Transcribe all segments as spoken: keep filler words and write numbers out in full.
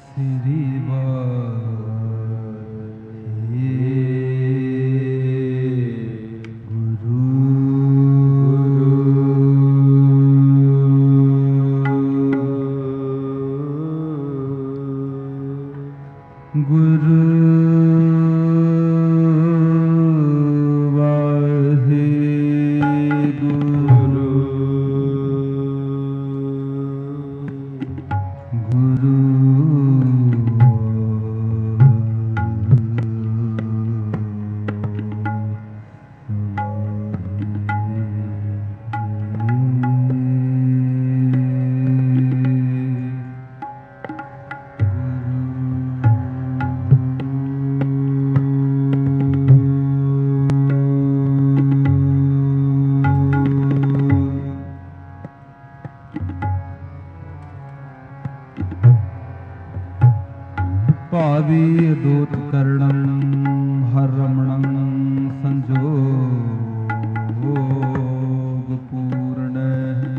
ਸ੍ਰੀ ਭਾਵੀ ਅਦੂਤ ਕਰਣੰ ਹਰ ਰਮਣੰ ਸੰਜੋਗ ਪੂਰਣੈ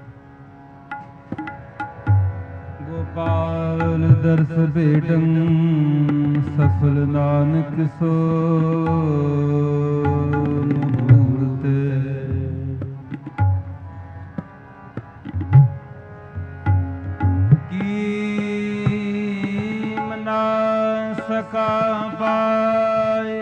ਗੋਪਾਲ ਦਰਸ ਭੇਟੰ ਸਫਲ ਨਾਨਕ ਸੋ ਮੂਰਤਿ ਸਕਾ ਪਾਏ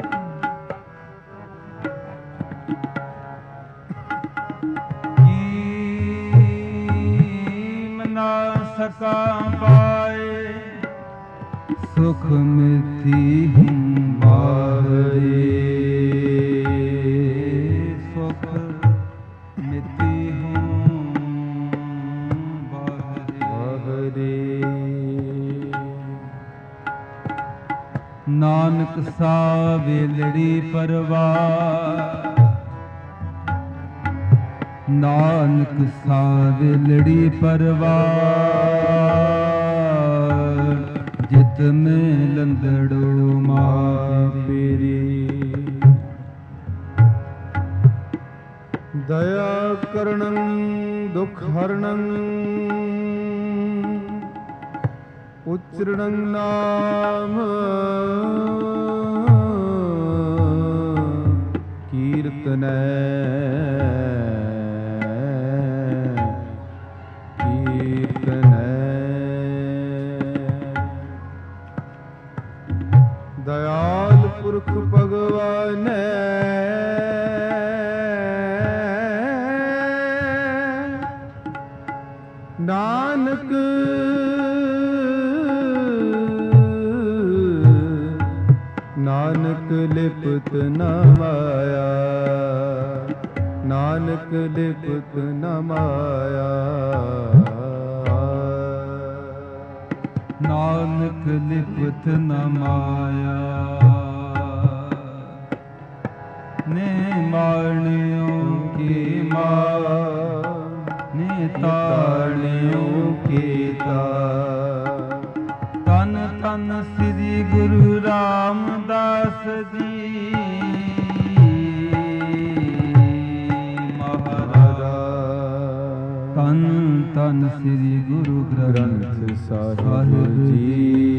ਕੀਮ ਨਾ ਸਕਾ ਪਾਏ ਸੁਖ ਮਿਥੀ ਹੂੰ ਬਾਹਰੇ ਸੁਖ ਮਿਥੀ ਹੂੰ ਬਾਹਰੇ ਨਾਨਕ ਸਾ ਵੇਲੜੀ ਪਰਵਾਰ ਨਾਨਕ ਸਾ ਵੇਲੜੀ ਪਰਵਾਰ ਜਿਤ ਮੈਂ ਲੰਦੜੋ ਮਾਪੇਰੀ ਦਇਆ ਕਰਣੰ ਦੁਖ ਹਰਣੰ ਉਚਰਣੰ ਨਾਮ ਕੀਰਤਨੈ ਕੀਰਤਨੈ ਦਇਆਲ ਪੁਰਖ ਭਗਵਾਨੈ ਨਾਨਕ ਨਾਨਕ ਲਿਪਤ ਨ ਮਾਇਆ ਨਾਨਕ ਲਿਪਤ ਨ ਮਾਇਆ ਨਾਨਕ ਲਿਪਤ ਨ ਮਾਇਆ ਨੇ ਮਾਣਿਓ ਕੀ ਮਾਂ ਨੇ ਤਾਣਿਓ ਕੀ ਤਾ ਤਨ ਤਨ ਸ੍ਰੀ ਗੁਰੂ ਰਾਮਦਾਸ ਜੀ ਮਹਾਰਾਜ ਤਨ ਤਨ ਸ੍ਰੀ ਗੁਰੂ ਗ੍ਰੰਥ ਸਾਹਿਬ ਜੀ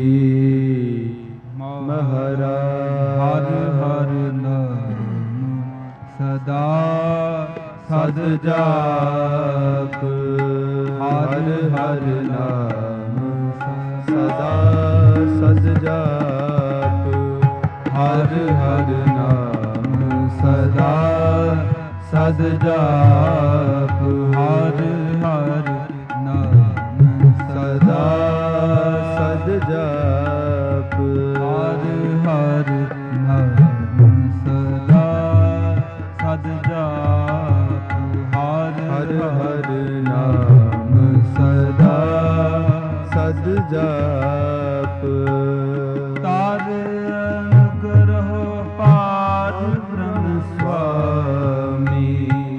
ਮਹਾਰਾਜ ਹਰ ਹਰ ਨਾਮ ਸਦਾ ਸਦ ਜਾਪ ਹਰ ਹਰ ਨਾਮ ਸਦਾ ਸਦ ਜਾਪ ਹਰ ਹਰ ਨਾਮ ਸਦਾ ਸਦ ਜਾਪ ਹਰ ਹਰ ਨਾਮ ਸਦਾ ਸਦ ਜਾਪ ਹਰ ਹਰ ਨਾਮ ਸਦਾ ਸਦ ਜਾਪ ਹਰ ਹਰ ਨਾਮ ਸਦਾ ਸਦ ਜਾਪ ਤਾਰ ਅਨੁਗ੍ਰਹ ਪਾਰ ਬ੍ਰਹਮ ਸੁਆਮੀ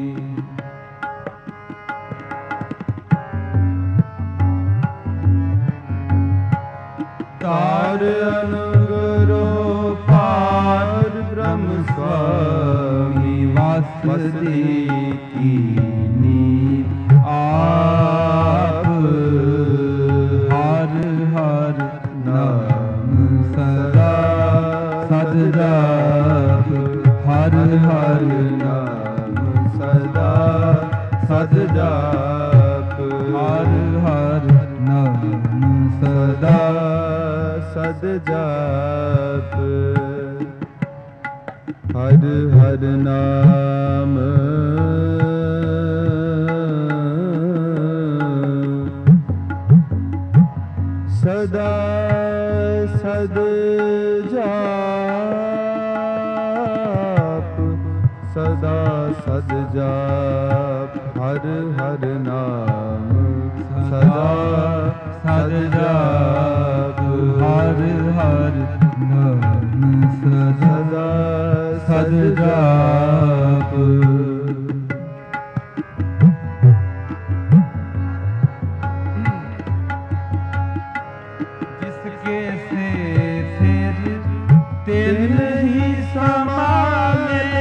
ਤਾਰ ਅਨੁਗ੍ਰਹ ਪਾਰ ਬ੍ਰਹਮ ਸੁਆਮੀ ਵਸਦੇ ਕੀਨੀ ਆਪ ਹਰ ਹਰ जाप हर हर नाम सदा सद जाप सदा सद जाप हर हर नाम सदा सद जाप हर हर नाम सदा सद जाप जिसके से फिर तिन ही समाले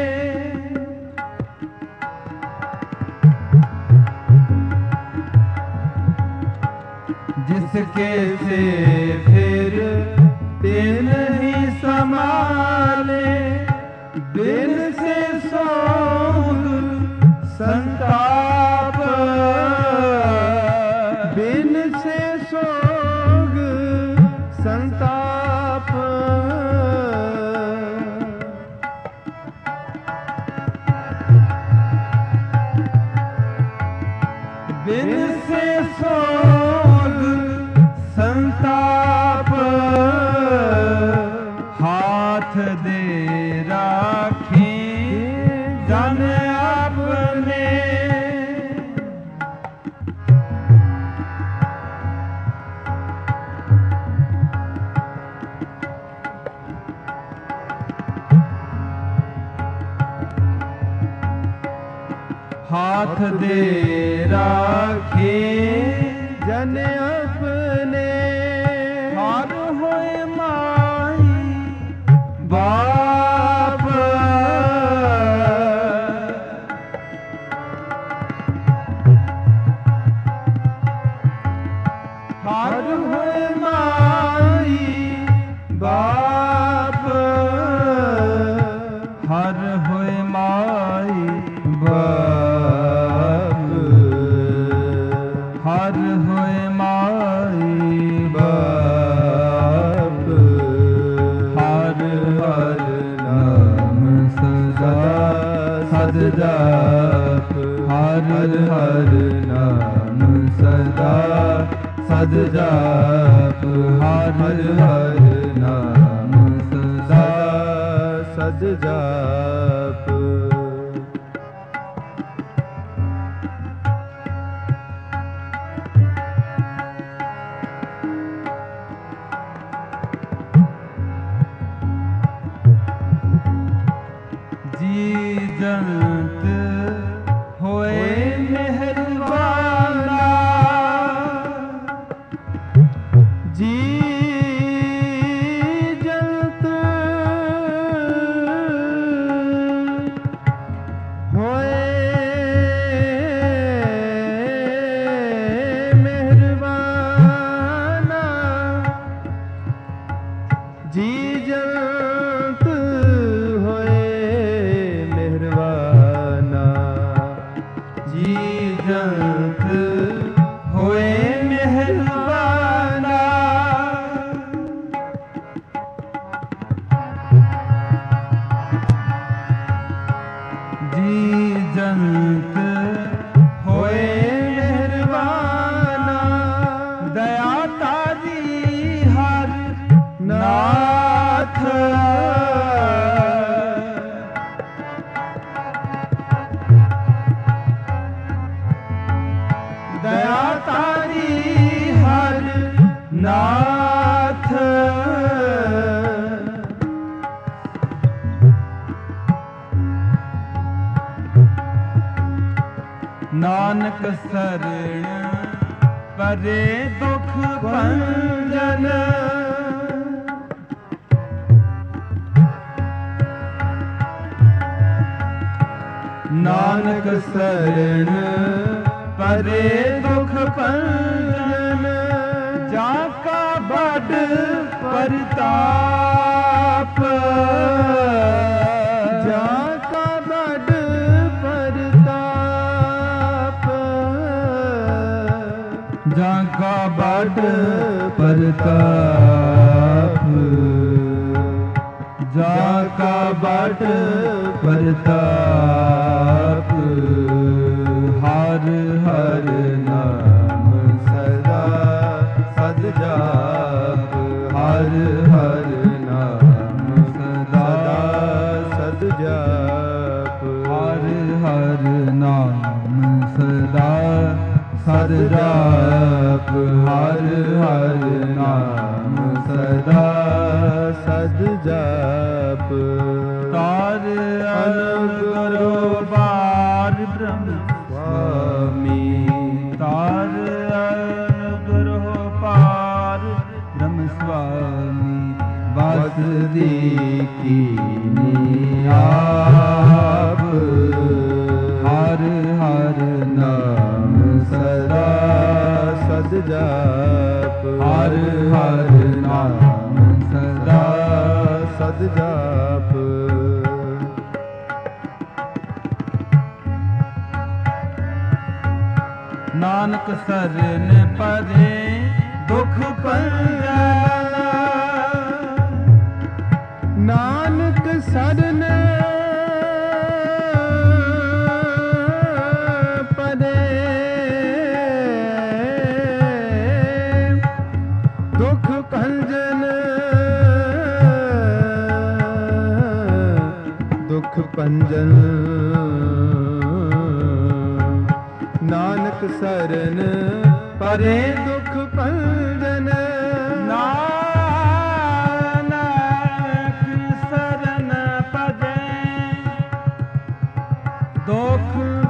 जिसके से फिर दिन ही समाले दिन से सोग संताप दिन से सोग संताप दिन से सोग संताप हाथ दे राखी जन अपने हाथ दे राखी जन अपने हार होए माई बाप हार होए माई बाप हर होए माई बाप हर होए माई बाप हर हर नाम सदा सद जाप हर हर नाम सदा सद जाप हर हर नाम सदा सद जाप जी जंत होए मेहरबाना जी जंत होए मेहरबाना जी जंत जी जंत होए मेहरबाना जी जंत होए मेहरबाना दया तारी हर नाथ दया तारी हर नाथ नानक शरण परे दुख भंजन नानक शरण परे दुख भंजन जाका बड़ परताप जाका बड़ परताप जाका बड़ प्रताप, जाका बड़ प्रताप, हर हर नाम सदा सद जाप, हर हर नाम सदा सद जाप, हर हर नाम सदा सद जाप, हर हर नाम सदा सद जाप। तार अनुग्रह पार ब्रह्म स्वामी, तार अनुग्रह पार ब्रह्म स्वामी, बस दीनी आप, हर हर नाम सदा सद जाप, हर हर नाम सदा सद जाप। नानक सरन परे दुख पंजन, नानक सरन परे दुख पंजन, दुख पंजन, नानक सरन परे दुख पंजन, नानक सरन परे दुख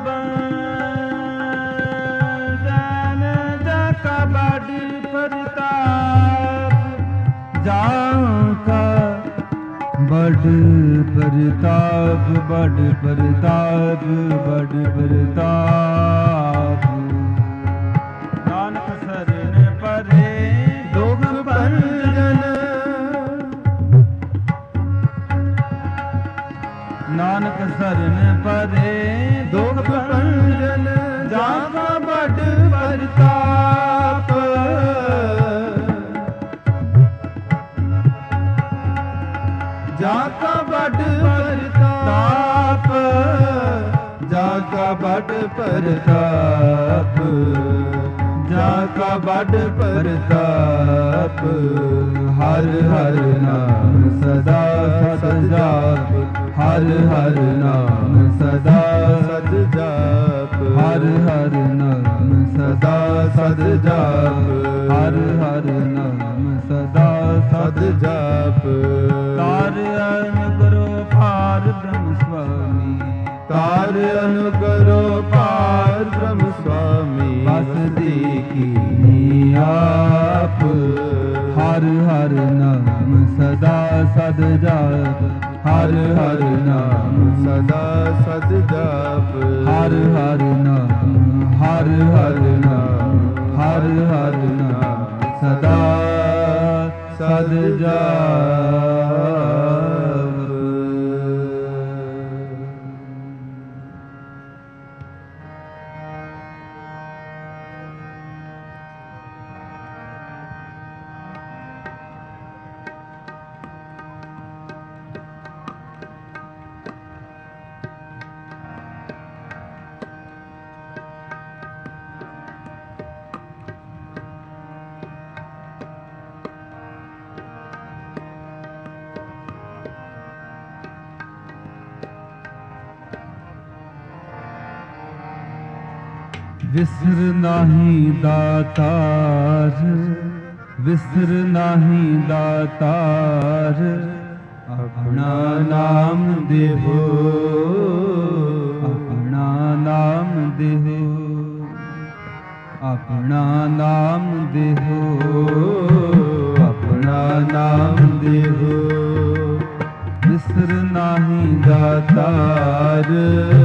पंजन, जाका बड़ प्रताप, जाका बड़ प्रताप, बड़ प्रताप, बड़ प्रताप, नानक सरन परे दुख पंजन, नानक सरन परे दुख पंजन, जाका बड़ प्रताप, जाका बड़ प्रताप, जाका बड़ प्रताप, जाका बड़ प्रताप, हर हर नाम सदा सद जाप, हर हर नाम सदा सद जाप, हर हर नाम सदा सद जाप, हर हर नाम सदा सद जाप। तार अनुग्रह पार ब्रह्म स्वामी, तार अनुग्रह पार ब्रह्म स्वामी, बस दीनी आप, हर हर नाम सदा सद जाप, हर हर नाम सदा सद जाप, हर हर नाम, हर हर नाम, हर हर नाम सदा सद जाप। विसर नाही दातार, विसर नाही दातार, अपना नाम देहो, अपना नाम देहो, अपना नाम देहो, अपना नाम देहो, विसर नाही दातार,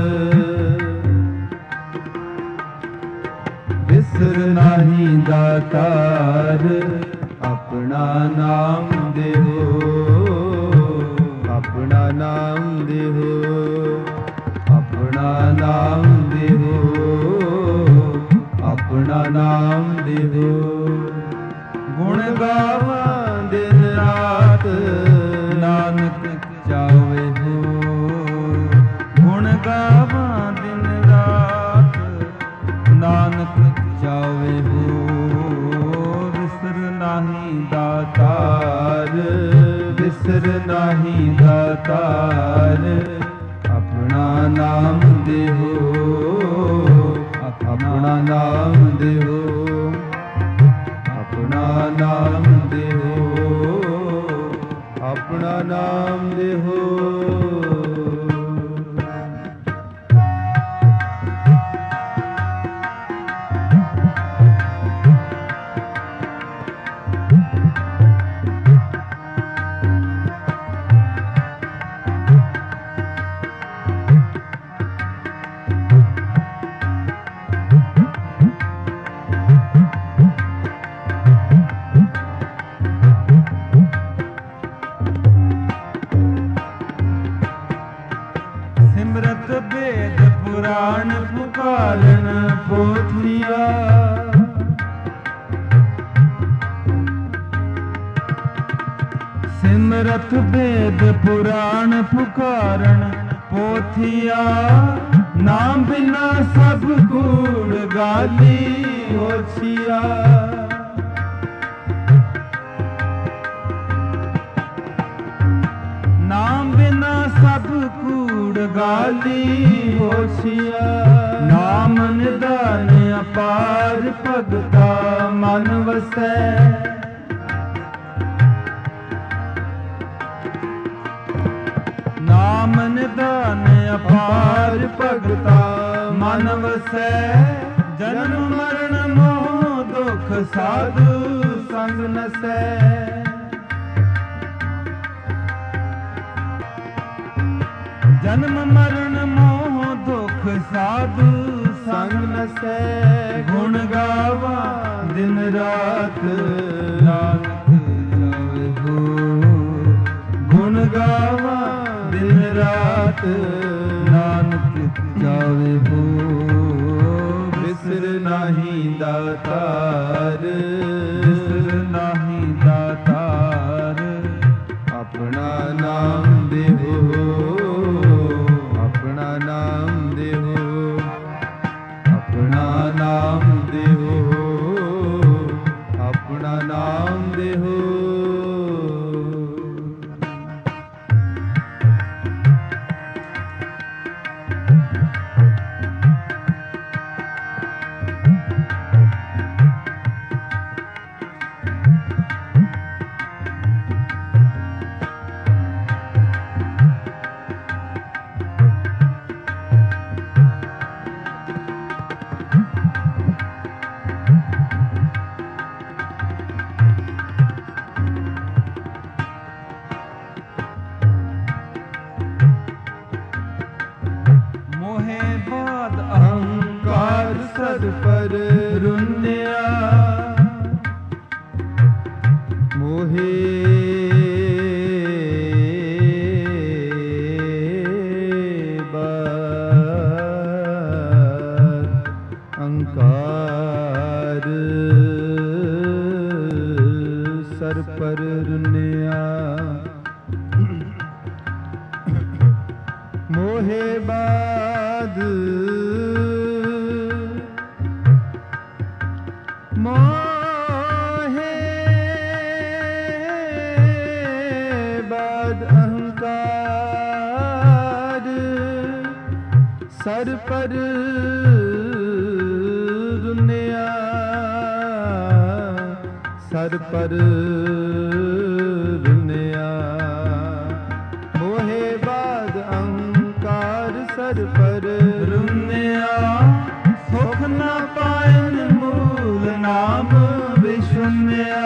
विसर नाही दातार, अपना नाम देहो, अपना नाम देहो, अपना नाम देहो, अपना ਆਪਣਾ ਨਾਮ ਦੇਵੋ। ਗੁਣ ਗਾਵਾਂ ਦਿਨ ਰਾਤ ਨਾਨਕ ਚਾਵੇ ਹੋ। ਗੁਣ ਗਾਵਾਂ ਦਿਨ ਰਾਤ ਨਾਨਕ ਚਾਵੇ ਹੋ। ਵਿਸਰ ਨਾਹੀ ਦਾਤਾਰ ਵਿਸਰ ਨਾਹੀ ਦਾਤਾਰ ਆਪਣਾ ਨਾਮ ਦੇਵੋ। ਆਪਣਾ ਨਾਮ ਦੇਵੋ। ਆਪਣਾ ਨਾਮ ਦੇਵੋ। ਆਪਣਾ ਨਾਮ ਦੇਵੋ। ਸਿਮਰਤ ਵੇਦ ਪੁਰਾਣ ਪੁਕਾਰਨ ਪੋਥੀਆ। ਸਿਮਰਤ ਵੇਦ ਪੁਰਾਣ ਪੁਕਾਰਨ ਪੋਥੀਆ। ਨਾਮ ਬਿਨਾ ਸਭ ਕੂੜ ਗਾਲੀ ਹੋਛੀਆ। ਨਾਮ ਬਿਨਾ ਸਭ ਕੂੜ ਗਾਲੀ ਹੋਛੀਆ। ਨਾਮ ਨਿਦਾਨ ਅਪਾਰ ਭਗਤਾ ਮਨ ਵਸੈ। ਨਾਮ ਨਿਦਾਨ ਅਪਾਰ ਭਗਤਾ ਮਨ ਵਸੈ। ਜਨਮ ਮਰਨ ਮੋਹ ਦੁਖ ਸਾਧੂ ਸੰਗ ਨਸੈ। ਜਨਮ ਮਰਨ ਮੋਹ ਦੁਖ ਸਾਧੂ ਸੰਗ ਨਸੈ। ਗੁਣ ਗਾਵਾਂ ਦਿਨ ਰਾਤ ਨਾਨਕ ਚਾਵੇ ਹੋ। ਗੁਣ ਗਾਵਾਂ ਦਿਨ ਰਾਤ ਨਾਨਕ ਚਾਵੇ ਹੋ। ਵਿਸਰ ਨਾਹੀ ਦਾਤਾਰ ਵਿਸਰ ਨਾਹੀ ਦਾਤਾਰ ਆਪਣਾ ਨਾਮ ਦੇਵੋ। ਆਪਣਾ ਨਾਮ ਦੇਵੋ। ਆਪਣਾ ਨਾਮ ਦੇਵੋ। ਆਪਣਾ ਨਾਮ ਦੇਵੋ। ਮੋਹੇ ਬਾਦ ਅਹੰਕਾਰ ਸਦ ਪਰ ਰੁੰਨਿਆ। ਮੋਹੇ ਬਾਦ ਅਹੰਕਾਰ ਸਰ ਪਰ ਰੁੰਨਿਆ। ਮੋਹੇ ਬਾਦ ਮੋਹੇ ਬਾਦ ਅਹੰਕਾਰ ਸਰ ਪਰ ਰੁੰਨਿਆ। ਸਰ ਪਰ ਰੁੰਨਿਆ। ਮੋਹੇ ਬਾਦ ਅਹੰਕਾਰ ਸਰ ਪਰ ਰੁੰਨਿਆ। ਸੁਖ ਨਾ ਪਾਇਨ ਮੂਲ ਨਾਮ ਵਿਸ਼ੁੰਨਿਆ।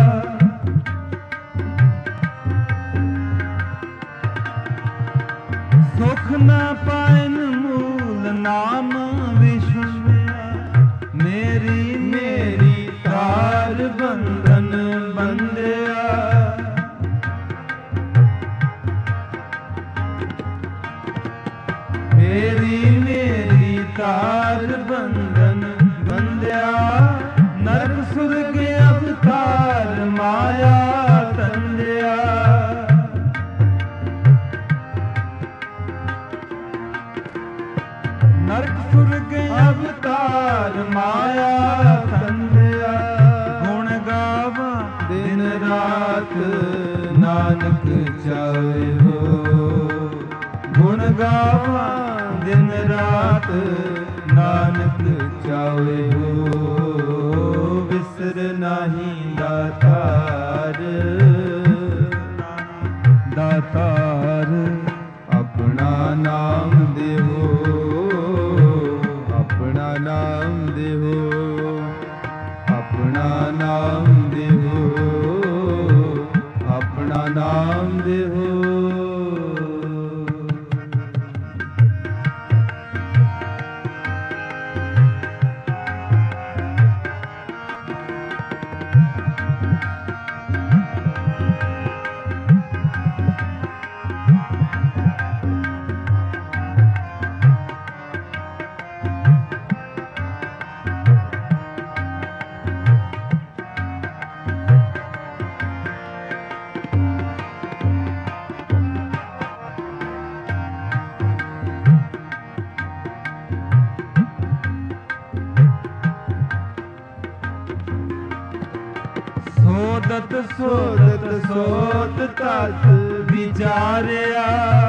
ਸੁਖ ਨਾ ਪਾਇਨ ਮੂਲ ਨਾਮ ਵਿਸ਼ੁੰਨਿਆ। ਮੇਰੀ ਮੇਰੀ ਤਾਰ ਬੰਧਨ ਬੰਧਿਆ। ਮੇਰੀ ਮੇਰੀ ਤਾਰ ਬੰਧਨ ਬੰਧਿਆ। ਨਾਨਕ ਚਾਵੇ ਹੋ। ਗੁਣ ਗਾਵਾਂ ਦਿਨ ਰਾਤ ਨਾਨਕ ਚਾਵੇ ਹੋ। ਵਿਸਰ ਨਾਹੀ ਦਾਤਾਰ ਦਾਤਾਰ ਆਪਣਾ ਨਾਮ ਦੇਵੋ ਆਪਣਾ ਨਾਮ ਦੇਵੋ ਆਪਣਾ ਨਾਮ ਦੇਵੋ ਆਪਣਾ ਨਾਮ ਦੇਵੋ। ਸੋਦਤ ਸੋਦਤ ਸੋਦ ਤਤ ਵਿਚਾਰਿਆ।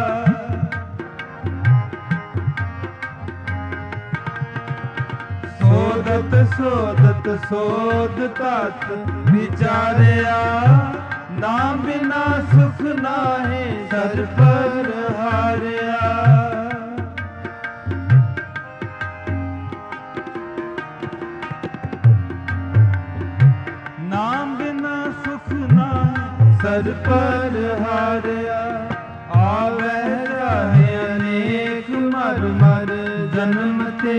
ਸੋਦਤ ਸੋਦਤ ਸੋਦ ਤਤ ਵਿਚਾਰਿਆ। ਨਾ ਬਿਨਾ ਸੁਖ ਨਾਹੀ ਸਰ ਪਰ ਹਾਰਿਆ। ਨਾਮ ਬਿਨਾ ਸੁਖ ਨਾਹੀ ਸਰ ਪਰ ਹਾਰਿਆ। ਆਵੈ ਜਾਹੇ ਅਨੇਕ ਮਰ ਮਰ ਜਨਮ ਤੇ।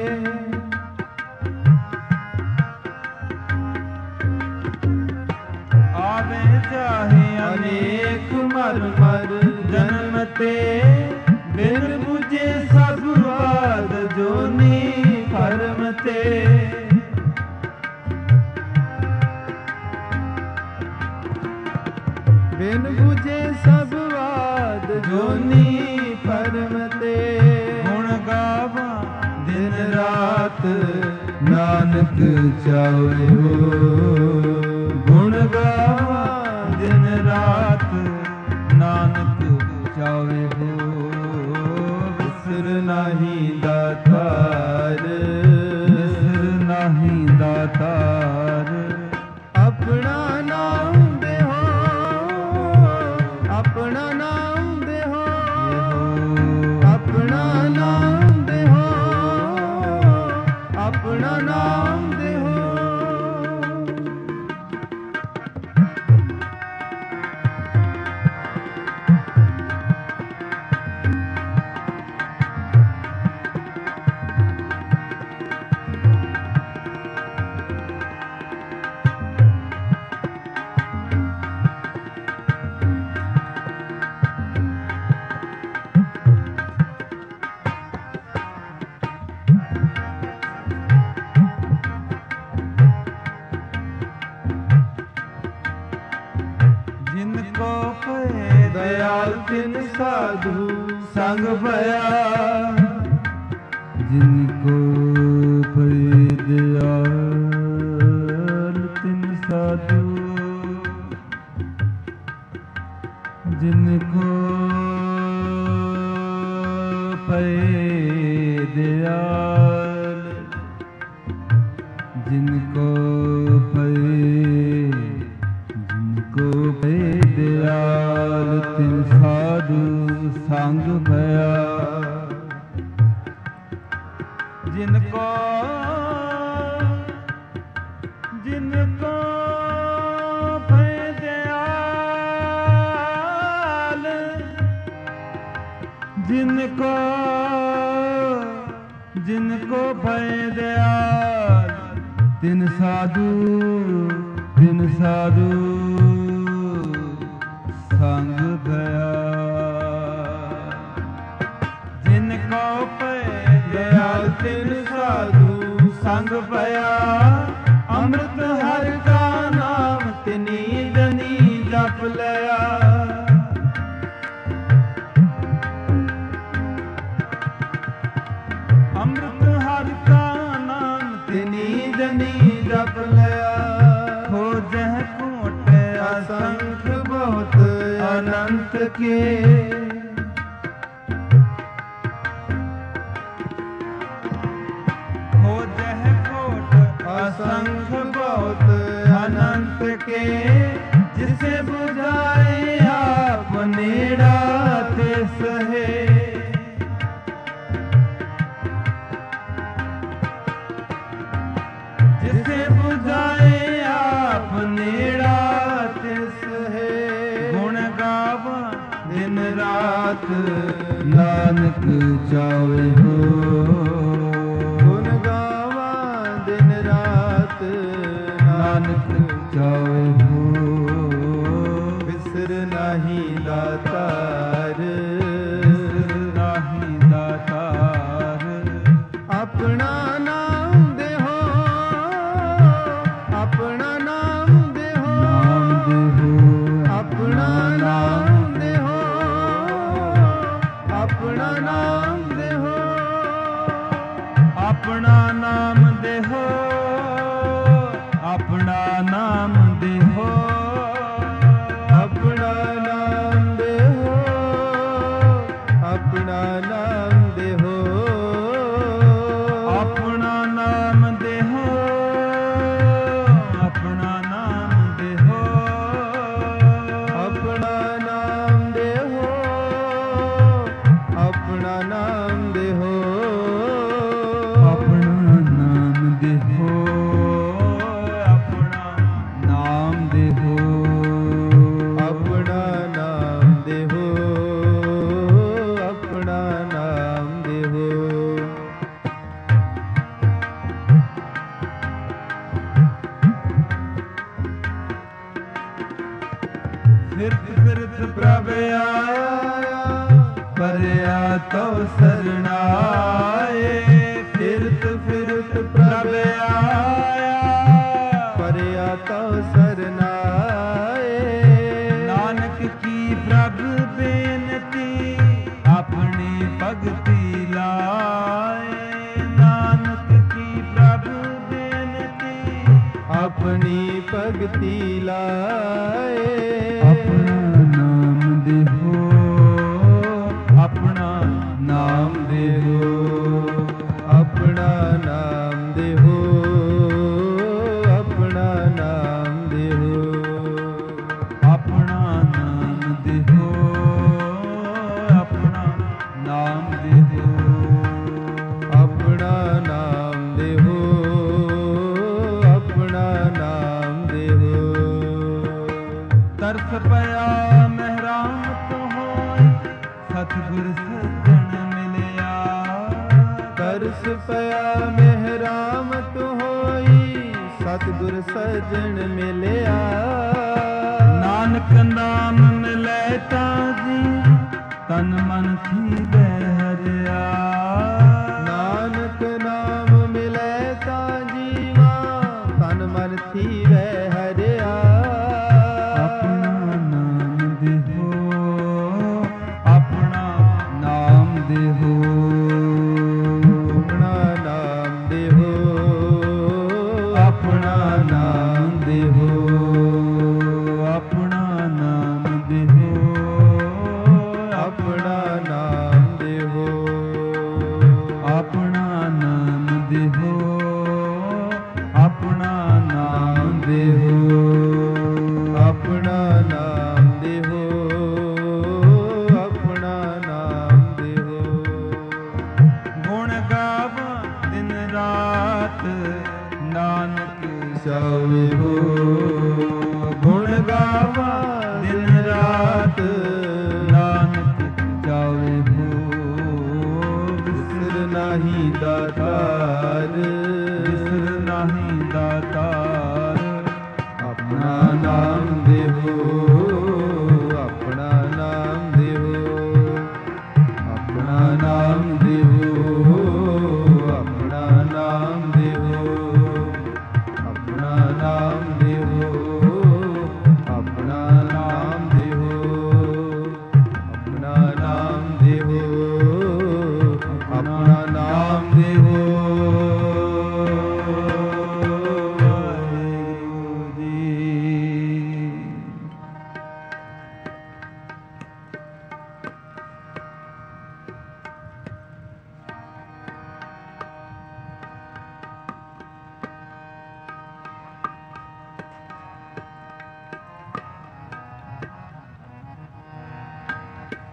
ਆਵੈ ਜਾਹੇ ਅਨੇਕ ਮਰ ਮਰ ਜਨਮ ਤੇ। ਬਿਨ ਬੁਝੇ ਸਭ ਬਾਦ ਜੋਨੀ ਕਰਮ ਤੇ। ਬਿਨ ਬੁਝੇ ਸਭ ਬਾਦ ਜੋਨੀ ਪਰਮ ਤੇ। ਗੁਣ ਗਾਵਾਂ ਦਿਨ ਰਾਤ ਨਾਨਕ ਚਾਵੇ ਹੋ। ਗੁਣ ਗਾਵਾਂ ਦਿਨ ਰਾਤ ਨਾਨਕ ਚਾਵੇ ਹੋ। ਵਿਸਰ ਨਾਹੀ ਦਾਤਾਰ ਵਿਸਰ ਨਾਹੀ ਦਾਤਾਰ ਆਪਣਾ ਨਾਮ ਆਪਣਾ ਨਾਮ ਦੇਹੋ ਆਪਣਾ ਨਾਮ ਦੇਹੋ ਆਪਣਾ ਨਾਮ ਦੇਹੋ। ਦਇਆਲ ਤਿਨ ਸਾਧੂ ਸੰਗ ਭਇਆ। ਜਿਨ ਕੋ ਭਇ ਦਇਆਲ ਤਿਨ ਸਾਧੂ ਜਿਨ ਕੋ ਭਇ ਦਇਆਲ ਜਿਨ ਕੋ ਭਇ ਜਿਨ ਕੋ ਭਇ ਦਇਆਲ ਤਿਨ ਸਾਧੂ ਸੰਗ ਭਇਆ। ਜਿਨ ਕੋ ਜਿਨ ਕੋ ਭਇ ਦਇਆਲ ਜਿਨ ਕੋ ਜਿਨ ਕੋ ਭਇ ਦਇਆਲ ਤਿਨ ਸਾਧੂ ਤਿਨ ਸਾਧੂ ਸੰਗ ਭਇਆ। ਜਿਨ ਕੋ ਭਇ ਦਇਆਲ ਤਿਨ ਸਾਧੂ ਸੰਗ ਭਇਆ। ਅੰਮ੍ਰਿਤ ਹਰਿ ਕਾ ਨਾਮ ਤਿਨੀ ਜਨੀ ਜਪ ਲਿਆ। ਅੰਮ੍ਰਿਤ ਹਰਿ ਕਾ ਨਾਮ ਤਿਨੀ ਜਨੀ ਜਪ ਲਿਆ। ਹੋ ਜਹ ਘੋਟ ਅਸੰਖ ਬਹੁਤ के खोजह कोट असंख्य बहुत अनंत के, जिसे बुझाए आप नेड़ा ते सहे। जिसे बुझाए आप नेड़ा ते सहे। गुण गावा दिन रात नानक चावे हो। गुण गावा दिन रात नानक चावे हो। बिसर नाही दातार, बिसर नाही दातार। अपना नाम देहो, अपना नाम देहो, नाम देहो, अपना नाम देहो, अपना नाम देहो, अपना नाम देहो, अपना नाम देहो, अपना नाम देहो, अपना नाम देहो, अपना नाम देहो, अपना नाम देहो, अपना नाम देहो, अपना नाम देहो, अपना नाम देहो, अपना नाम देहो, अपना नाम देहो, अपना नाम देहो। फिरत फिरत प्रभ आया, परया तो सरनाए। फिरत फिरत प्रभ आया, परया तो सरनाए। नानक की प्रभ बेनती, अपनी भगति लाए। नानक की प्रभ बेनती, अपनी भगति लाए। अपना नाम देहो, अपना नाम देहो, अपना नाम देहो, अपना नाम देहो, अपना नाम देहो, अपना नाम देहो, अपना नाम देहो, अपना नाम देहो। तरस पया मेहराम तो होय, सतगुर सज्जन मिलिया। तरस पया मेहराम तो होई, सतगुर सज्जन मिलिया। नानक नाम मिलै ताजी, तन मन थी बहरिया। नानक नाम मिलै ताजीवा, तन मन थी बहरिया। अपना नाम देहो, अपना नाम देहो, अपना नाम देहो, अपना नाम देहो, अपना नाम देहो, अपना नाम देहो, अपना नाम देहो, अपना नाम देहो, अपना नाम देहो, अपना नाम देहो। गुण गावा दिन रात नानक चावे हो। गुण गावा दिन रात नानक चावे हो। बिसर नाही दातार, बिसर नाही दातार। अपना नाम देहो, अपना नाम देहो, अपना नाम देहो, अपना नाम देहो, अपना नाम देहो, अपना नाम देहो, अपना नाम देहो, अपना नाम देहो।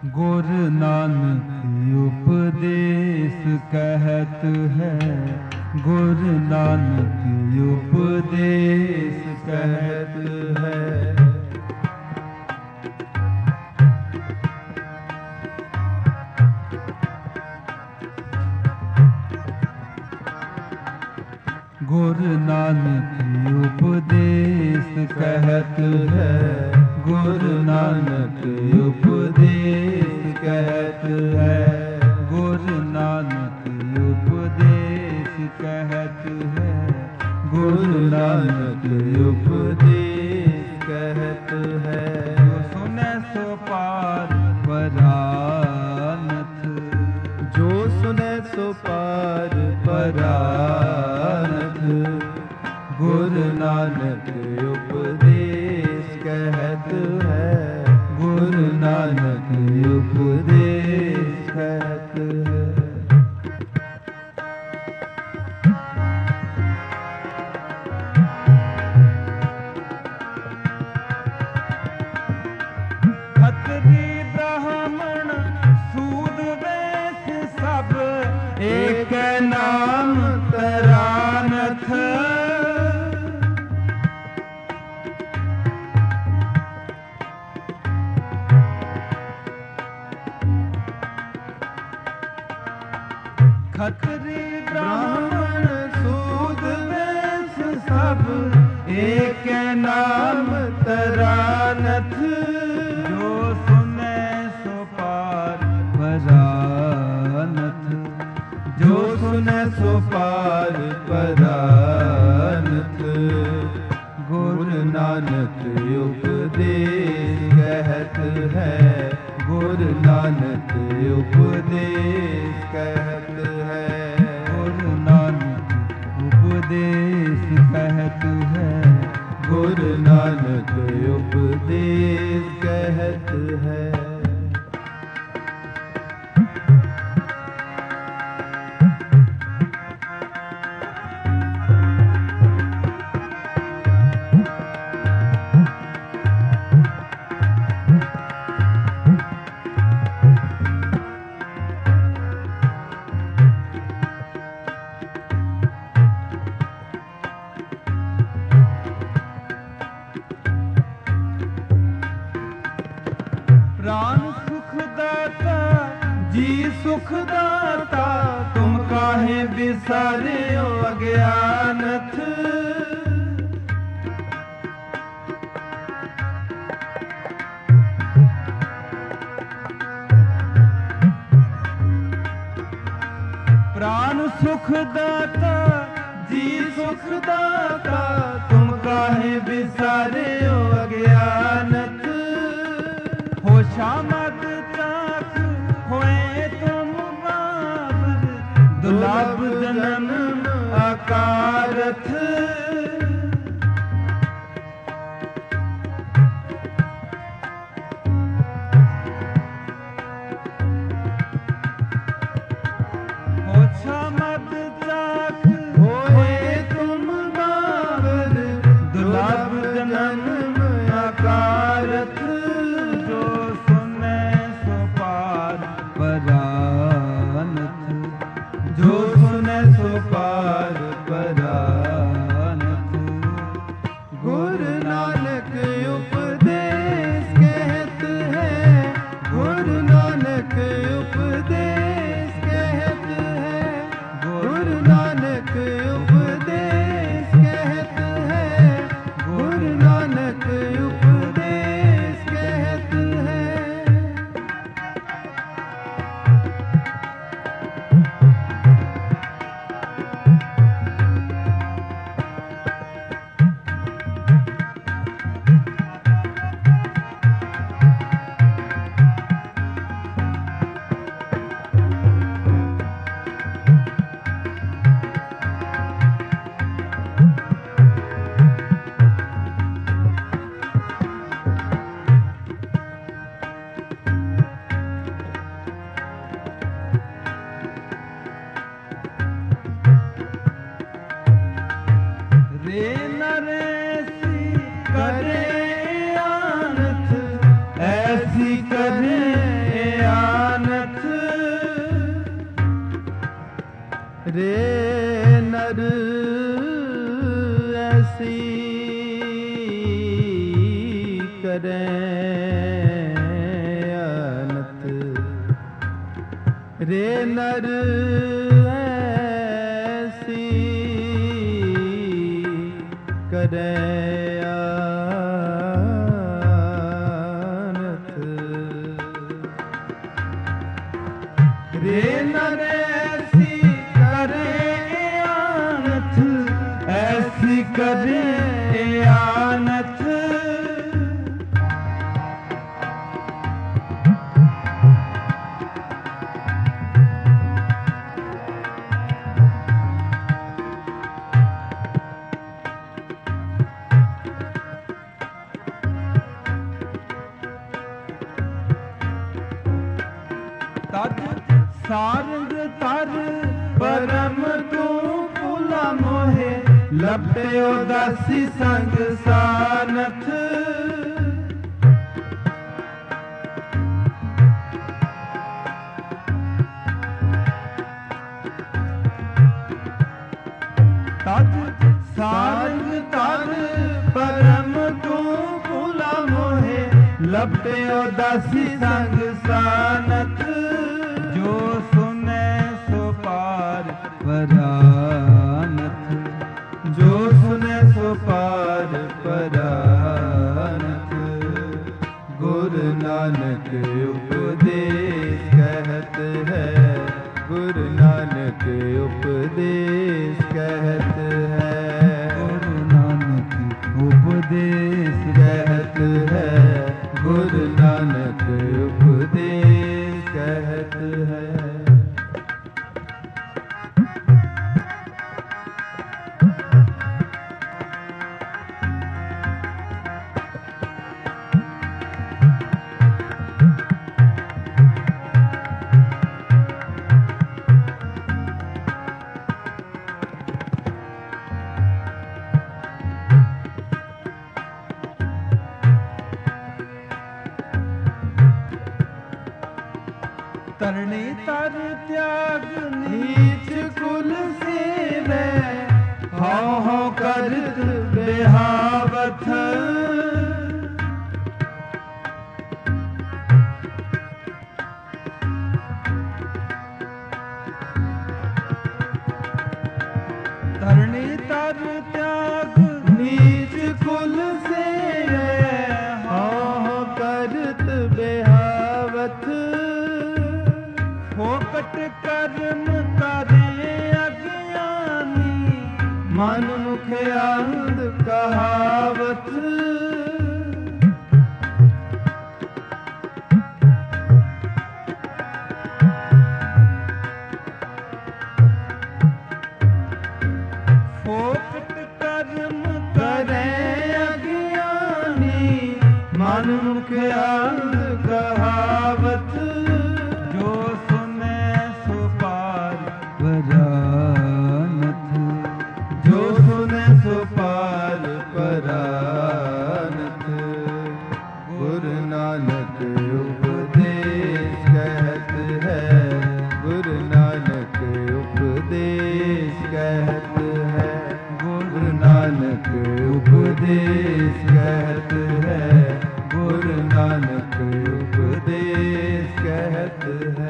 गुर नानक उपदेश कहत है, गुर नानक उपदेश कहत है। गुर नानक उपदेश कहत है, गुर नानक उपदेश कहत है, गुर नानक उपदेश कहत है, गुर नानक उपदेश कहत है। जो सुने सो पार परानथ, जो सुने सो पार परानथ, गुर नानक उपदेश कहत है, गुर नानक उपदेश कहत है। खत्री ब्राह्मण सूद वैश्य सब एक नाम तरानथ, खत्री ब्राह्मण सूद वैश्य सब एक नाम तरानथ, जो सुने सो पार परानथ, जो सुने सो पार परानथ, गुर नानक उपदेश कहत है, गुर नानक उपदेश कहत है, गुर नानक उपदेश कहत है, गुर नानक उपदेश कहत है। प्राण सुखदाता जी सुखदाता, तुम काहे बिसारे हो अज्ञानथ, प्राण सुखदाता जी सुखदाता, तुम काहे बिसारे हो अज्ञानथ, होशामद चाख होए तुम बाबर, दुर्लभ जनन अकारथ, होशामद चाख होए तुम बाबर, दुर्लभ जनन रे नर ऐसी करें अनथ, रे नर ऐसी करें अनथ, रे नर ऐसी करें अनथ, ऐसी करें अनथ। तज सारंग तर परम तू फूला मोहे, लपे उदासी संग सानथ। तज सारंग तर परम तू फूला मोहे, लपे उदासी संग सानथ। जो सुने सो पार परानथ, जो सुने सो पार परानथ। गुरु नानक उपदेश कहत है, गुरु नानक उपदेश कहत है, गुरु नानक उपदेश कहत है, गुरु नानक उपदेश कहत है। तरणी तर त्याग नीच कुल सेवै, हौ हौ करत बेहावथ। तरणी तर त्याग नीच कुल सेवै, हौ हौ करत बेहावथ। फोकट कर्म करे अज्ञानी, मन मुख आंध कहावत। फोकट कर्म करे अज्ञानी, मन मुख आंध कहावत। जो परानथ, जो सुने सो पार परानथ। गुरु नानक उपदेश कहत है, गुरु नानक उपदेश कहत है, गुरु नानक उपदेश कहत है, गुरु नानक उपदेश कहत है।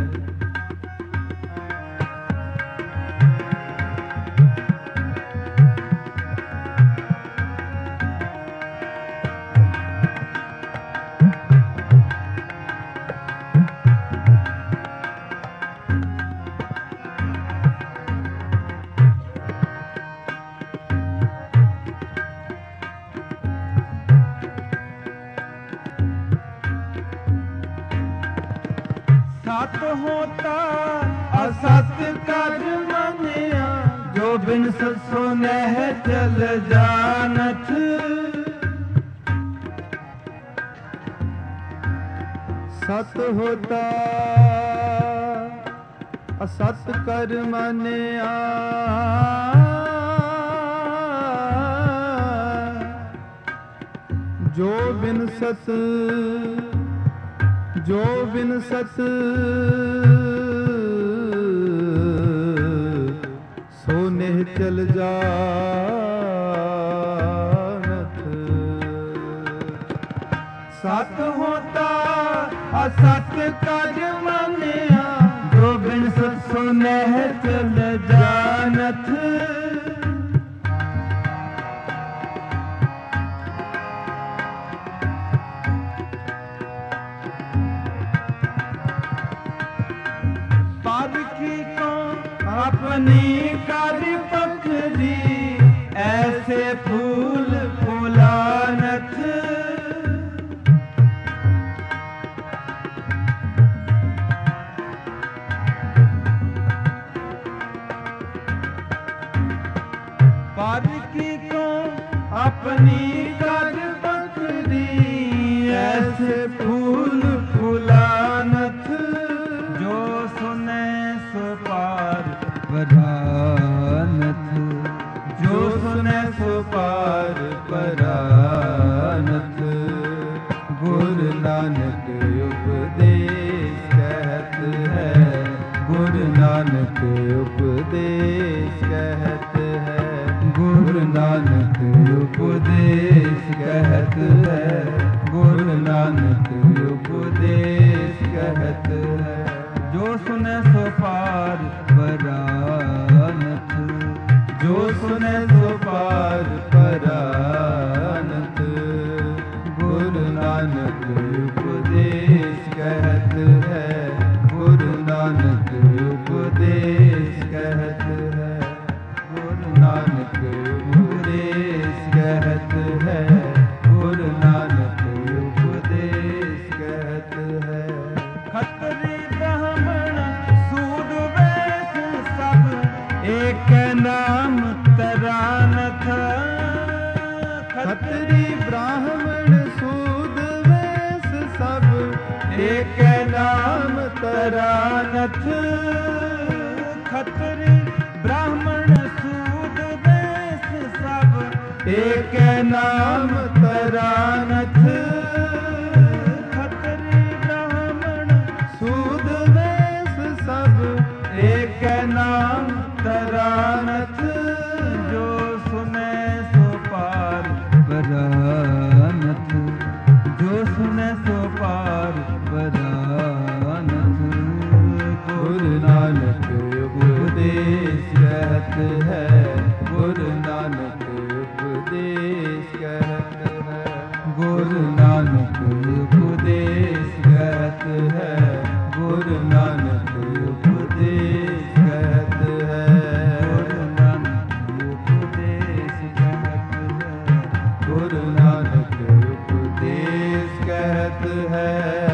सत होता असत कर मनिया, जो बिन ससो नह चल जानथ। सत होता असत कर मनिया, जो बिन सत जो बिन सत चल जानत। सत होता असत कर मनिया, जो बिन सत सुनह चल जानत। अपनी कर पखरी, ऐसे फूल फुलानथ। पर की को अपनी कर पखरी, ऐसे फूल फुलानथ। जो सुने सो पार परानथ, जो सुने सो पार परानथ। गुरु नानक उपदेश कहत है, गुरु नानक उपदेश कहत है, गुरु नानक उपदेश कहत है, गुरु नानक उपदेश कहत है। जो सुने सो पार परानथ, जो सुने सो पार परानथ। गुरु नानक उपदेश कहत है, गुरु नानक उपदेश कहत है, गुरु नानक उपदेश कहत है, गुरु नानक उपदेश कहत है। खत्री एक नाम तरानथ, खत्री ब्राह्मण सूद वेश सब, एक नाम तरानथ। खत्री ब्राह्मण सूद वेश सब, एक नाम तरानथ। खत्री ब्राह्मण सूद वेश सब, एक नाम तरानथ। जो सुने सो पार परानथ, जो सुने सो पार परानथ। गुरु नानक उपदेश कहत है, गुरु नानक उपदेश कहत है, गुरु नानक उपदेश कहत है, गुरु नानक उपदेश कहत है। गुरु नानक उपदेश कहत है, गुरु नानक उपदेश कहत है।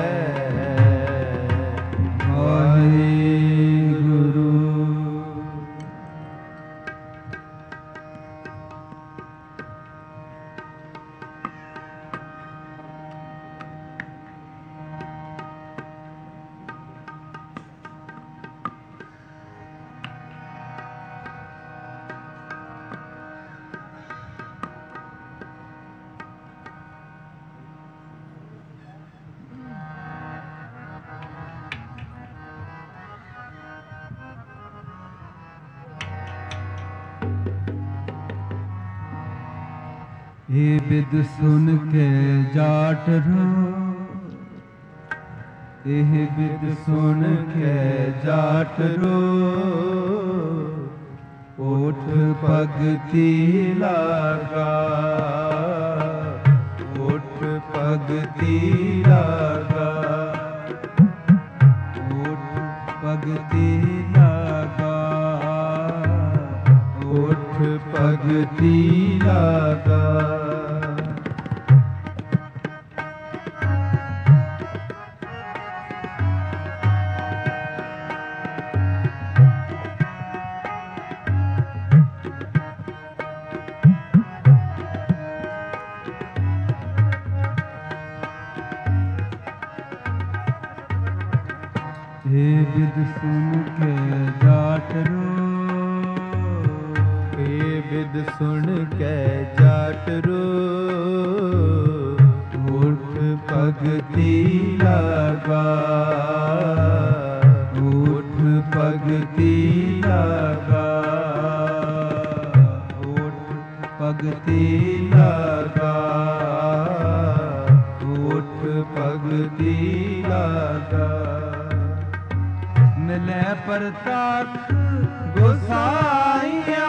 वाहिगुरु। हे बिद सुन के जाट रो, हे बिद सुन के जाट रो। ओठ पगती लागा, ओठ पगती लागा, ओठ पगती लागा, ओठ पगती लागा। हे बिद सुन के जाट रो, हे बिद सुन के जाट रो। उठ पगती लगा, उठ पगती लगा। ਭਗਤੀ ਲਾਗਾ, ਓਠ ਭਗਤੀ ਲਾਗਾ। ਮਿਲੈ ਪ੍ਰਤਾਪ ਗੋਸਾਈਆ,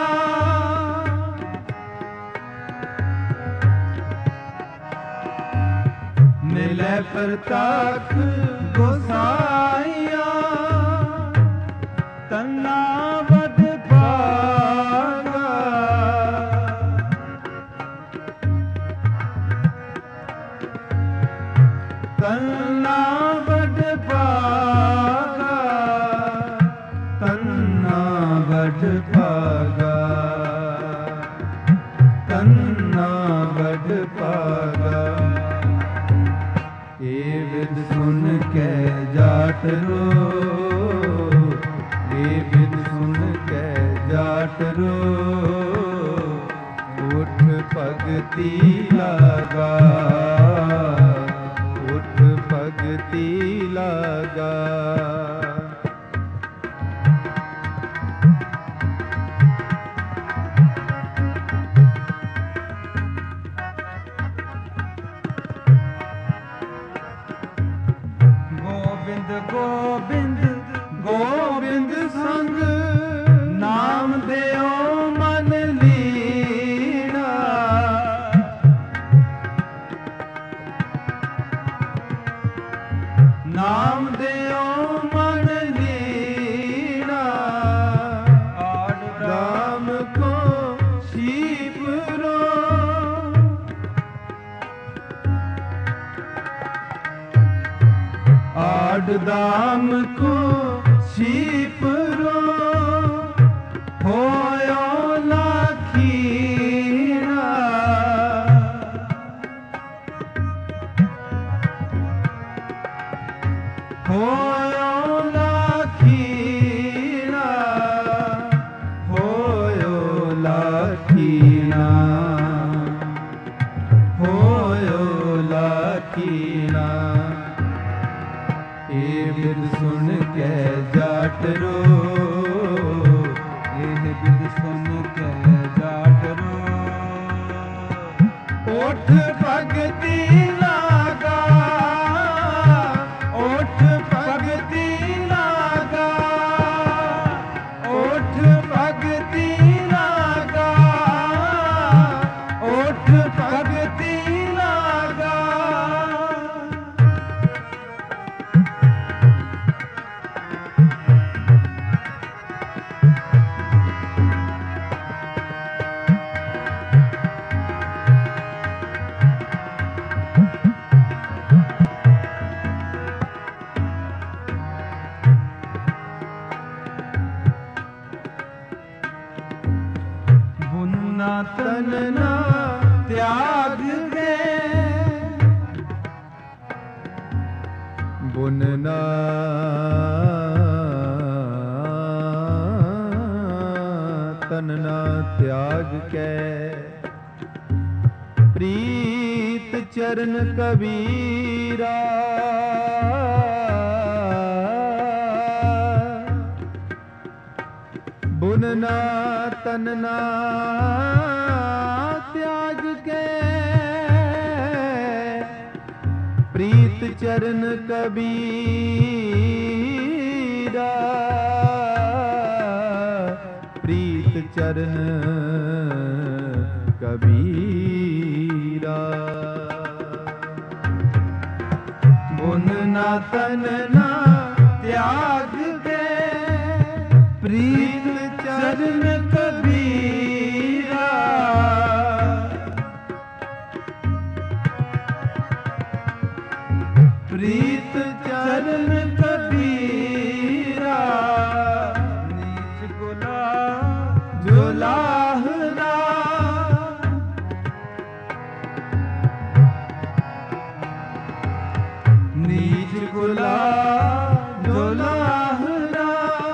ਮਿਲੈ ਪ੍ਰਤਾਪ ਗੋਸਾਈਆ, ਤੰਨਾ ਵਡ ਭਾਗਾ। ਤੰਨਾ ਵਡ ਭਾਗਾ, ਤੰਨਾ ਵਡ ਭਾਗਾ, ਤੰਨਾ ਵਡ ਭਾਗਾ। ਏ ਵਿਦ ਸੁਨ ਕੇ ਜਾਟ ਰੋ, ਏ ਵਿਦ ਸੁਨ ਕੇ ਜਾਟ ਰੋ, ਉਠ ਭਗਤੀ ਲਾਗਾ, ਉਠ ਭਗਤੀ ਲਾਗਾ। ਗੋਬਿੰਦ ਗੋਬਿੰਦ ਸੰਗ ਨਾਮ ਦਿਓ ਮਨ ਲੀਣਾ, ਨਾਮ ਦਿਓ ਮਨ ਲੀਣਾ। ਆੜ ਰਾਮ ਕੋ ਸ਼ੀਪ ਰੋ, ਆੜ ਦਾਮ ਕੋ ਸ਼ੀਪ ਰੋ, ਹੋਇਓ ਲਾਖੀਣਾ। ਹੋਇਓ ਲਾਖੀਣਾ, ਹੋਇਓ ਲਾਖੀਣਾ, ਹੋਇਓ ਲਾਖੀਣਾ। ਏ ਬਿਦ ਸੁਣ ਕੇ ਜਾਟ ਰੋ, ਇਹ ਬਿਦ ਸੁਣ ਕੇ ਜਾਟ ਰੋ, ਉਠ ਭਗਤੀ ਲਾਗਾ, ਉਠ ਭਗਤੀ ਲਾਗਾ, ਉਠ ਭਗਤੀ ਲਾਗਾ, ਉਠ ਭਗਤੀ ਲਾਗਾ। ਬੁਨਨਾ ਤਨਨਾ ਤਿਆਗ ਕੇ, ਬੁਨਨਾ ਤਨਨਾ ਤਿਆਗ ਕੇ, ਪ੍ਰੀਤ ਚਰਨ ਕਬੀਰਾ। ਬੁਨਨਾ ਤਨਨਾ ਤਿਆਗ ਕੇ, ਪ੍ਰੀਤ ਚਰਨ ਕਬੀਰਾ। ਪ੍ਰੀਤ ਚਰਨ ਕਬੀਰਾ। ਬੁਨਨਾ ਤਨਨਾ ਤਿਆਗ ਕੇ, ਪ੍ਰੀਤ ਚਰਨ ਕਬੀਰਾ। ਪ੍ਰੀਤ ਚਰਨ ਕਬੀਰਾ। ਨੀਚ ਗੁਲਾ ਜੋ ਲਾਹਰਾ, ਨੀਚ ਗੁਲਾ ਜੋ ਲਾਹਰਾ।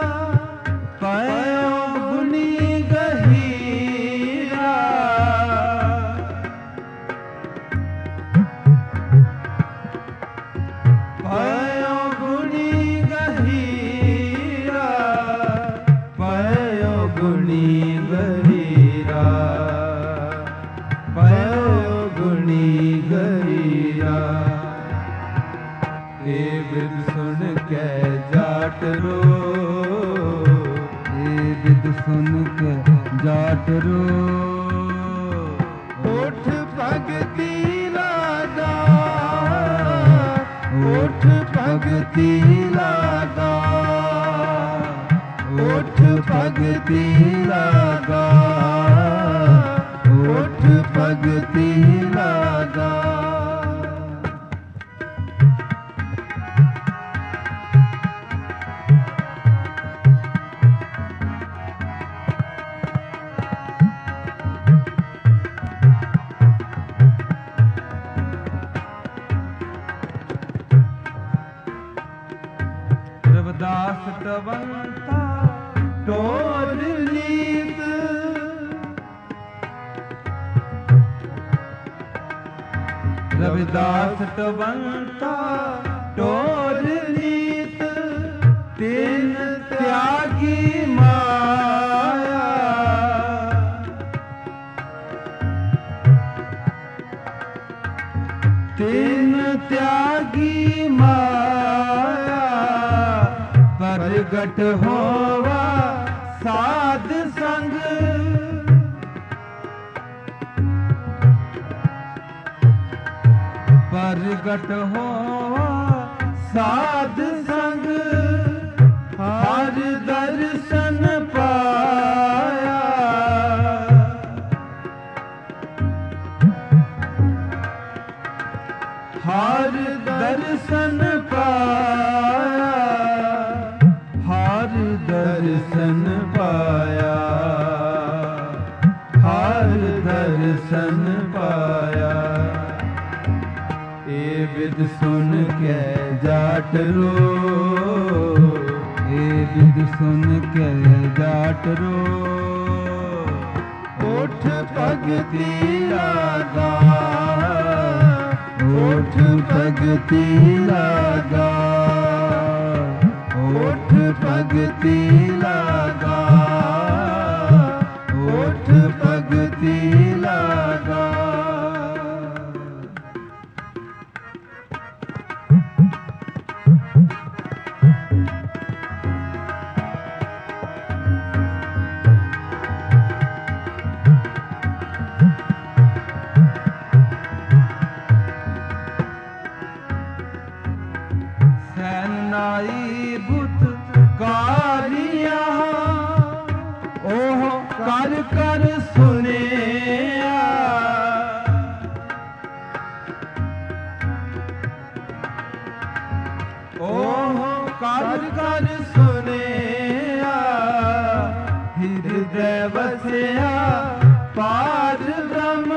ਪਾਇਓ ਗੁਣੀ ਗਹੀਰਾ, ਪਾਇਓ ਗੁਣੀ ਗਹੀਰਾ, ਪਾਇਓ ਗੁਣੀ ਗਹੀਰਾ। ਏ ਬਿਦ ਸੁਣ ਕੇ ਜਾਟ ਰੋ, ਏ ਬਿਦ ਸੁਣ ਕੇ ਜਾਟ ਰੋ। ਉਠ ਭਗਤੀ ਲਾਗਾ, ਉਠ ਭਗਤੀ ਲਾਗਾ, ਉਠ ਭਗਤੀ ਲਾਗਾ, ਉਠ ਭਗਤੀ ਲਾਗਾ। ਰਵਿਦਾਸ ਟਵੰਤਾ ਟੋਰ ਨੀਤ, ਰਵਿਦਾਸ ਟਵੰਤਾ ਟੋਰ ਨੀਤ, ਤਿਨ ਤਿਆਗੀ ਮਾਇਆ। ਤਿਨ ਤਿਆਗੀ ਮਾਇਆ, ਪ੍ਰਗਟ ਹੋਵਾ ਸਾਧ ਸੰਗ। ਪ੍ਰਗਟ ਹੋਵਾ ਸਾਧ ਸੰਗ, ਹਰ ਦਰਸ਼ਨ ਪਾਇਆ। ਹਰ ਦਰਸ਼ਨ ਪਾਇਆ, ਹਰ ਦਰਸ਼ਨ ਪਾਇਆ, ਹਰ ਦਰਸ਼ਨ ਪਾਇਆ। ਏ ਬਿਦ ਸੁਣ ਕੇ ਜਾਟ ਰੋ, ਏ ਬਿਦ ਸੁਣ ਕੇ ਜਾਟ ਰੋ। ਉਠ ਭਗਤੀ ਲਾਗਾ, ਉਠ ਭਗਤੀ ਲਾਗਾ, ਉਠ ਭਗਤੀ ਲਾਗਾ, ਉਠ ਭਗਤੀ ਲਾਗਾ। ਸੈਨਾਈ ਬੁੱਤ ਕਾਰੀਆਂ, ਉਹ ਕਰ ਕਰ ਸੁਨਿਆ। ਉਹ ਕਰ ਕਰ ਸੁਨਿਆ, ਹਿਰਦੈ ਵਸਿਆ ਪਾਰ ਬ੍ਰਹਮ।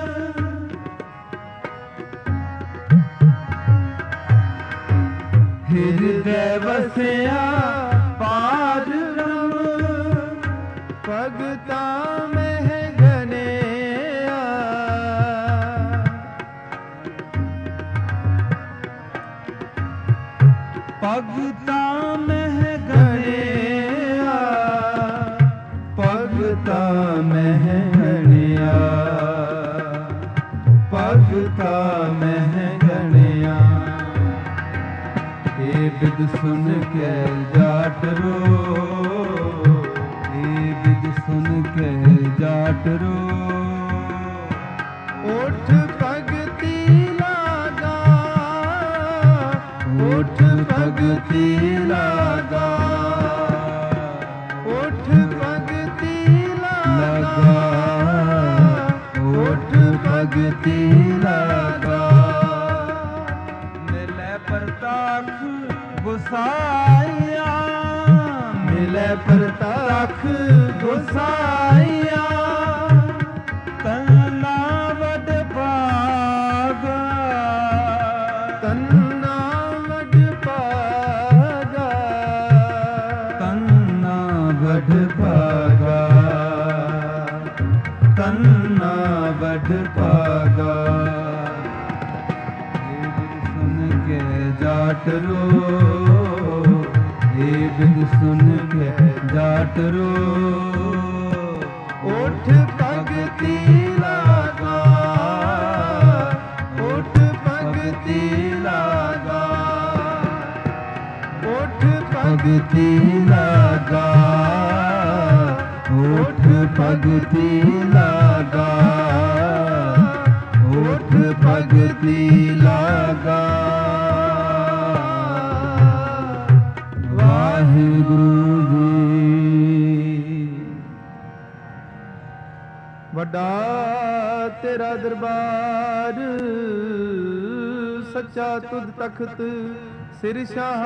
ਹਿਰਦੈ ਵਸਿਆ ਪਾਰ ਬ੍ਰਹਮ, ਭਗਤਾਂ ਮਹਿ ਗਨਿਆ। ਭਗਤਾਂ ਮਹਿ ਗਨਿਆ, ਭਗਤਾਂ ਮਹਿ ਗਨਿਆ, ਭਗਤਾਂ ਮਹਿ ਗਨਿਆ। ਏ ਬਿਦ ਸੁਣ ਕੇ ਜਾਟ ਰੋ, ਏ ਬਿਦ ਸੁਣ ਕੇ ਜਾਟ ਰੋ। ਉਠ ਭਗਤੀ ਲਾਗਾ, ਉਠ ਭਗਤੀ ਲਾਗਾ, ਉਠ ਭਗਤੀ ਲਾਗਾ, ਉਠ ਭਗਤੀ ਲਾਗਾ। ਮਿਲੇ ਪ੍ਰਤਾਖ ਗੁਸਾਈਆ, ਮਿਲੇ ਪ੍ਰਤਾਖ ਗੁਸਾਈਆ। ਤੰਨਾ ਵਡ ਭਾਗਾ, ਤੰਨਾ ਵਡ ਭਾਗਾ, ਤੰਨਾ ਵਡ ਭਾਗਾ, ਤੰਨਾ ਵਡ ਭਾਗਾ। ਏ ਬਿਦ ਸੁਣ ਕੇ ਜਾਟ ਰੋ, ਏ ਬਿਦ ਸੁਣ ਕੇ ਜਾਟ ਰੋ। ਉਠ ਭਗਤੀ ਲਾਗਾ, ਉਠ ਭਗਤੀ ਲਾਗਾ, ਭਗਤੀ ਲਾਗਾ, ਓਠ ਭਗਤੀ ਲਾਗਾ, ਓਠ ਭਗਤੀ ਲਾਗਾ। ਵਾਹਿਗੁਰੂ ਜੀ। ਵੱਡਾ ਤੇਰਾ ਦਰਬਾਰ, ਸੱਚਾ ਤੁਧ ਤਖਤ, ਸਿਰ ਸ਼ਾਹ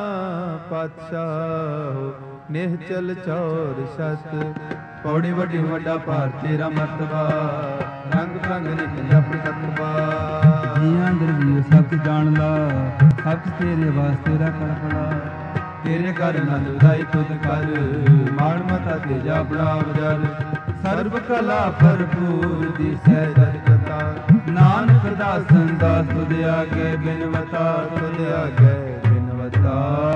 ਪਾਤਸ਼ਾਹ, ਨਿਹਚਲ ਚੌਰ ਛਤ। ਪੌੜੀ ਵੱਡੀ ਵੱਡਾ ਭਾਰ ਤੇਰਾ ਮਰਤਬਾ, ਰੰਗ ਰੰਗ ਨਿਕਲ ਆਪਣੀ ਕਤਬਾ। ਜੀਆਂ ਅੰਦਰ ਜੀਉ ਸਭ ਜਾਣ ਲਾ, ਸਭ ਤੇਰੇ ਵਾਸਤੇ ਰਾ ਕਲਪਨਾ। ਤੇਰੇ ਘਰ ਆਨੰਦ ਵਧਾਈ ਤੁਧ ਕਰ, ਮਾਣ ਮਤਾ ਤੇਜਾ ਬੜਾਵ ਜਲ। ਸਰਬ ਕਲਾ ਭਰਪੂਰ ਦਿਸੈ ਜਗ ਕਤਾ, ਨਾਨਕ ਦਾਸਨ ਦਾਸ ਤੁਧ ਆਗੇ ਬਿਨਵਤਾ, ਤੁਧ ਆਗੇ ਬਿਨਵਤਾ।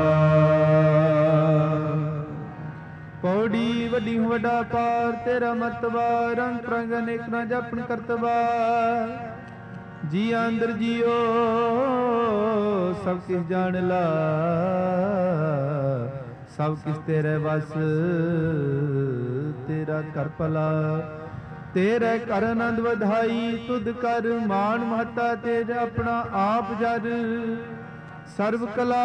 ਪੌੜੀ ਵੱਡੀ ਵੱਡਾ ਪਾਰ ਤੇਰਾ ਮਰਤਬਾ, ਰੰਗ ਰੰਗ ਅਨੇਕ ਨਾ ਜਪਨ ਕਰਤਬਾ। ਜੀਆਂ ਅੰਦਰ ਜੀਓ ਸਭ ਕਿਸ ਜਾਣ ਲਾ, ਸਭ ਕਿਸ ਤੇਰੇ ਵਸ, ਤੇਰਾ ਕਰ ਭਲਾ। ਤੇਰੇ ਕਰ ਆਨੰਦ ਵਧਾਈ ਤੁਧ ਕਰ, ਮਾਣ ਮਹਤਾ ਤੇਜ ਆਪਣਾ ਆਪ ਜਰ। ਸਰਬ ਕਲਾ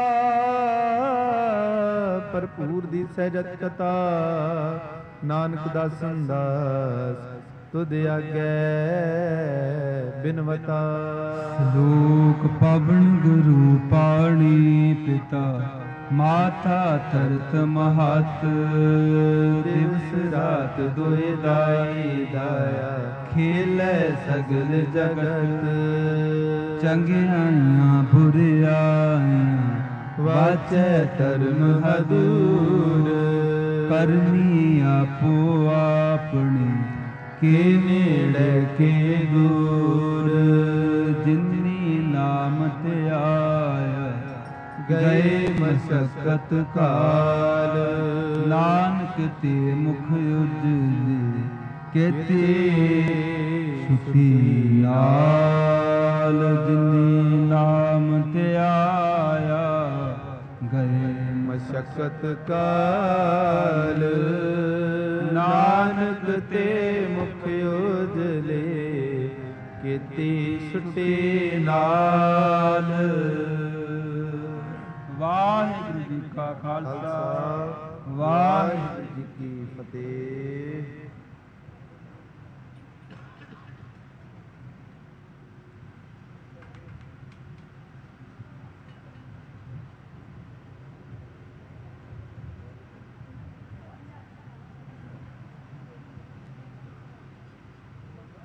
ਭਰਪੂਰ ਦੀ ਸਹਿਜਤ ਕਤਾ, ਨਾਨਕ ਦਾਸਨ ਦਾਸ ਤੁਧ ਆਗੇ ਬਿਨਵਤਾ। ਲੋਕ ਪਵਨ ਗੁਰੂ ਪਾਣੀ ਪਿਤਾ, ਮਾਤਾ ਤਰਤ ਮਹਤ। ਦਿਵਸ ਰਾਤ ਦੁਇ ਦਾਈ ਦਾਇਆ, ਖੇਲੇ ਸਗਲ ਜਗਤ। ਚੰਗਿਆਈਆਂ ਬੁਰਿਆਈਆਂ, ਵਾਚੈ ਧਰਮ ਹਦੂਰ। ਕਰਨੀ ਆਪੋ ਆਪਣੀ, ਕੇ ਨੇੜੇ ਕੇ ਦੂਰ। ਜਿਨੀ ਨਾਮ ਤੇ ਆਇਆ, ਗਏ ਮਸਕਤ ਕਾਲ। ਨਾਨਕ ਤੇ ਮੁਖ ਉਜਲੇ, ਕੇਤੀ ਸੁਖੀ ਨਾਲ। ਜਿਨੀ ਨਾਮ ਤੇ ਆਇਆ, ਗਏ ਮਸਕਤ ਕਾਲ। ਨਾਨਕ ਤੇ ਮੁਖ ਉਜਲੇ, ਕੀਤੀ ਸੁਟੀ ਨਾਲ। ਵਾਹਿਗੁਰੂ ਜੀ ਕਾ ਖਾਲਸਾ, ਵਾਹਿਗੁਰੂ ਜੀ ਕੀ ਫਤਿਹ।